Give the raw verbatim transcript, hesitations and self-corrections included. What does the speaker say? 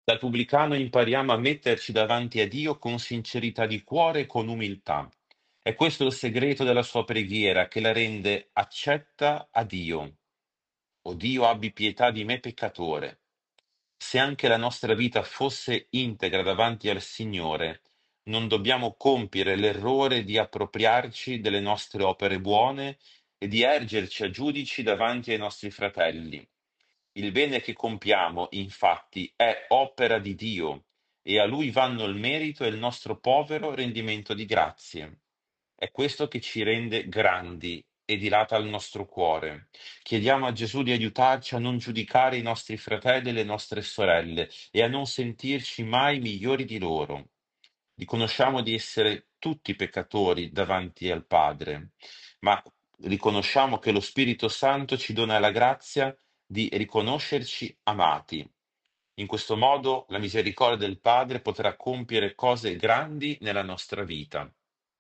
Dal pubblicano impariamo a metterci davanti a Dio con sincerità di cuore e con umiltà. È questo il segreto della sua preghiera che la rende accetta a Dio. O Dio, abbi pietà di me peccatore. Se anche la nostra vita fosse integra davanti al Signore, non dobbiamo compiere l'errore di appropriarci delle nostre opere buone e di ergerci a giudici davanti ai nostri fratelli. Il bene che compiamo, infatti, è opera di Dio e a Lui vanno il merito e il nostro povero rendimento di grazie. È questo che ci rende grandi e dilata il nostro cuore. Chiediamo a Gesù di aiutarci a non giudicare i nostri fratelli e le nostre sorelle e a non sentirci mai migliori di loro. Riconosciamo di essere tutti peccatori davanti al Padre, ma riconosciamo che lo Spirito Santo ci dona la grazia di riconoscerci amati. In questo modo la misericordia del Padre potrà compiere cose grandi nella nostra vita.